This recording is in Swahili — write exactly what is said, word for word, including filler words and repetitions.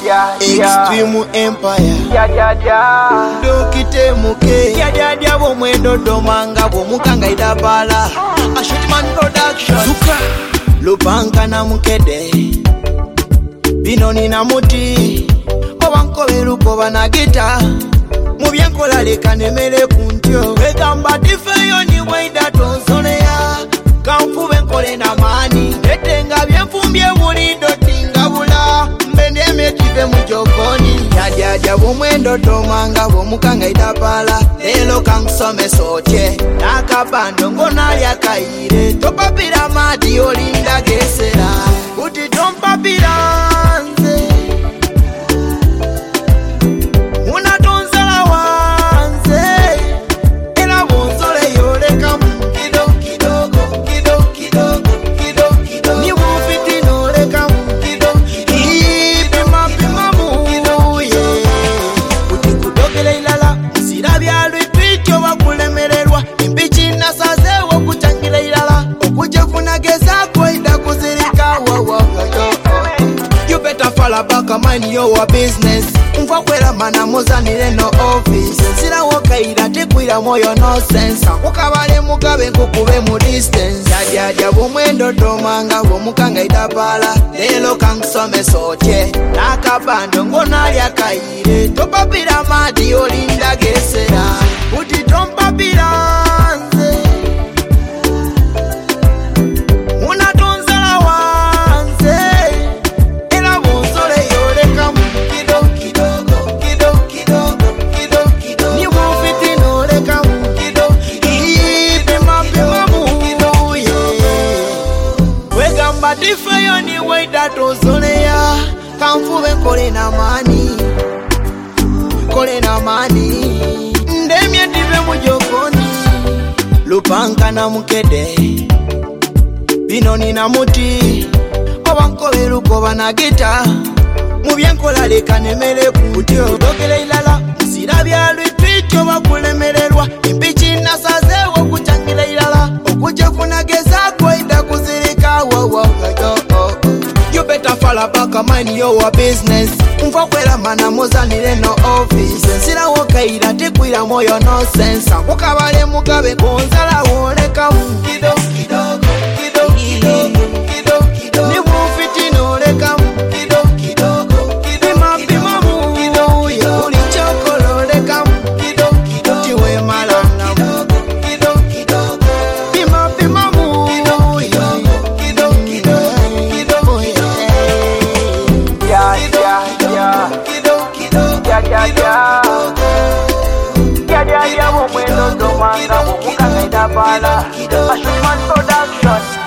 dia, Extreme Empire dia, dia, dia. Dokite muke dia dia dia bo mwendo domanga bo mukanga idabala a Shootman production Zuka Lupanga na mukede Binoni na muti Obankobe luko banagita Mubyenkola leka nemere kuntyo Wegamba tifeyo ni waida tonsolea Kamfube nkole na mani Etenga byenfumbye bulindo tingabula Mbendeme chive mujokoni Yadyadia bumwendo tomanga bomukanga idapala Lelo kangsome soche Nakabando ngonalya kaire Topapira madi olinda gesera Uti tompapira nze Unatonzala wanze Ela bonzole yoleka mkido kidogo kido kidogo kido kidogo Ni wufiti noleka mkido Ipima pima muye Uti kudogele ilala Msira byalwi twityo wakulemererwa Imbichi nasazewo kuchangile ilala Okujefuna gezako ida kuzirika wawawayo You better fall back and mind your business Umfa kwela mana mozanile no office Sila woka ila tekuila moyo no sense Ukabale mugabe kukube mu distance Yadia dia bumwendo domanga Bumukanga idabala Lelo kangsome soche Nakabando ngonalya kaire Topapira madi olinda gesera Uti tompapira nze Unatonzala wanze Ela bonzole yoleka mkido kidogo kido kidogo kido kidogo Ni wufiti noleka mkido Ipima pima muye Wegamba tifeyo ni waida tonsolea Kamfube nkole na mani Kole na mani Ndemye tive mujokoni Lupanga na mukede Binoni na muti Obankobe luko banagita Mubyenkola leka nemere kutyo Dogele ilala Msira byalwi twityo bakulemererwa Imbichi nasazewo kuchangile ilala Okujefuna gezako ida kuzirika wawawayo You better fall back and mind your business Umfa kwela mana mozanile no office Sila woka ila tekuila moyo no sense Ukabale mugabe konzala woleka mkido kidogo kido kidogo kido kidogo Ni wufiti noleka mkido kidogo Pima pima muye Ulichokolo leka mkido kidogo Tiwe malanga mkido kidogo Pima pima muye Kido kido kido Yeah, yeah, yeah. Kido kido Yeah, yeah, yeah. Yeah, yeah, yeah. Bumwendo domanga bomukanga idabala a Shootman production